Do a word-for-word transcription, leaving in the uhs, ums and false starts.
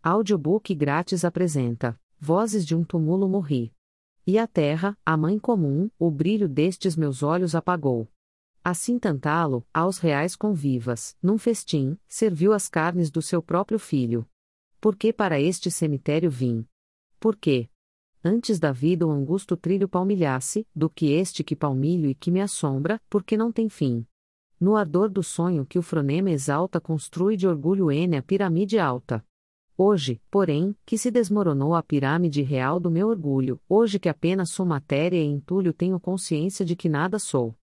Audiobook grátis apresenta Vozes de um túmulo morri. E a terra, a mãe comum, o brilho destes meus olhos apagou. Assim Tantalo, aos reais convivas, num festim, serviu as carnes do seu próprio filho. Porque para este cemitério vim? Porque antes da vida o angusto trilho palmilhasse, do que este que palmilho e que me assombra, porque não tem fim. No ardor do sonho que o fronema exalta construi de orgulho N a pirâmide alta. Hoje, porém, que se desmoronou a pirâmide real do meu orgulho, hoje que apenas sou matéria e entulho tenho consciência de que nada sou.